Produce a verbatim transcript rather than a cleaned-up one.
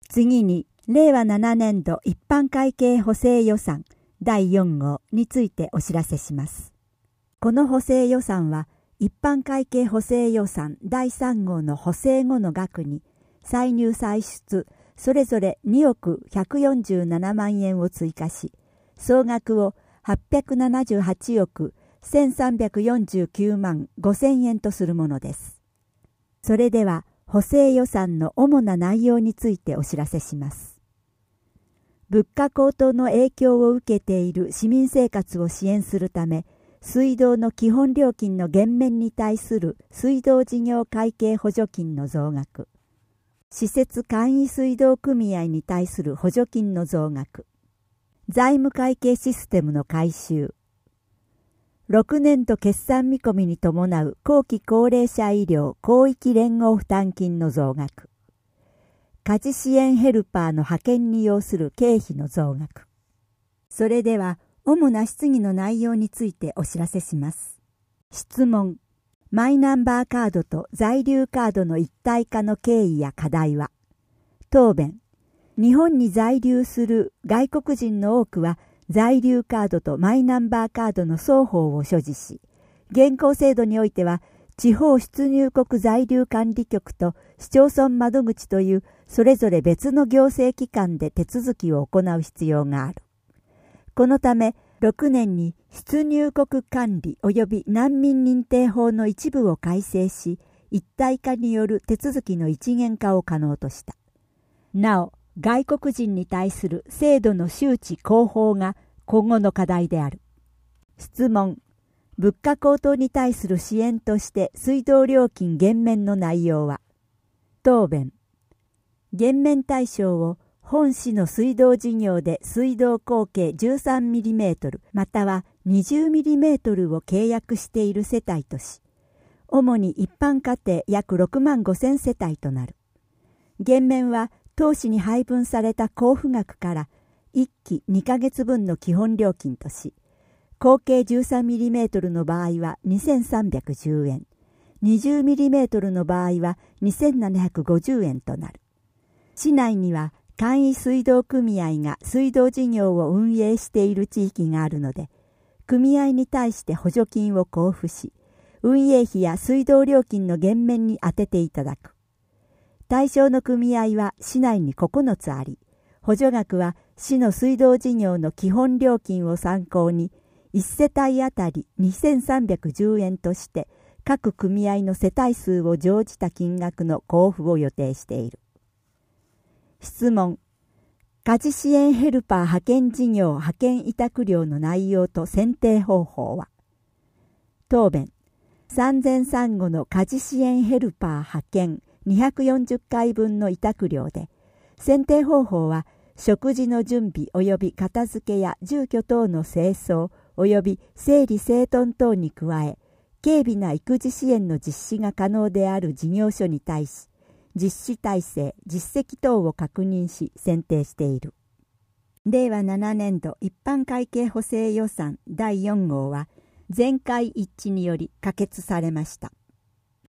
次に、れいわななねんど一般会計補正予算だいよん号についてお知らせします。この補正予算は、一般会計補正予算だいさん号の補正後の額に、歳入歳出それぞれにおくひゃくよんじゅうななまんえんを追加し、総額をはっぴゃくななじゅうはちおくせんさんびゃくよんじゅうきゅうまんごせんえんとするものです。それでは、補正予算の主な内容についてお知らせします。物価高騰の影響を受けている市民生活を支援するため、水道の基本料金の減免に対する水道事業会計補助金の増額、施設簡易水道組合に対する補助金の増額、財務会計システムの改修、ろくねんど決算見込みに伴う後期高齢者医療広域連合負担金の増額、家事支援ヘルパーの派遣に要する経費の増額。それでは、主な質疑の内容についてお知らせします。質問。マイナンバーカードと在留カードの一体化の経緯や課題は。答弁。日本に在留する外国人の多くは在留カードとマイナンバーカードの双方を所持し、現行制度においては地方出入国在留管理局と市町村窓口というそれぞれ別の行政機関で手続きを行う必要がある。このため、ろくねんに出入国管理及び難民認定法の一部を改正し、一体化による手続きの一元化を可能とした。なお、外国人に対する制度の周知広報が今後の課題である。質問。物価高騰に対する支援として水道料金減免の内容は。答弁。減免対象を本市の水道事業で水道口径 じゅうさんミリメートル または にじゅうミリメートル を契約している世帯とし、主に一般家庭約ろくまんごせんせたいとなる。減免は当市に配分された交付額からいっきにかげつぶんの基本料金とし、口径 じゅうさんミリメートル の場合はにせんさんびゃくじゅうえん、にじゅうミリメートル の場合はにせんななひゃくごじゅうえんとなる。市内には簡易水道組合が水道事業を運営している地域があるので、組合に対して補助金を交付し、運営費や水道料金の減免に充てていただく。対象の組合は市内にここのつあり、補助額は市の水道事業の基本料金を参考に、いち世帯あたりにせんさんびゃくじゅうえんとして、各組合の世帯数を乗じた金額の交付を予定している。質問。家事支援ヘルパー派遣事業派遣委託料の内容と選定方法は。答弁。さんぜんさん号の家事支援ヘルパー派遣にひゃくよんじゅっかいぶんの委託料で、選定方法は食事の準備及び片付けや住居等の清掃及び整理整頓等に加え、軽微な育児支援の実施が可能である事業所に対し、実施体制、実績等を確認し選定している。れいわななねんど一般会計補正予算だいよん号は全会一致により可決されました。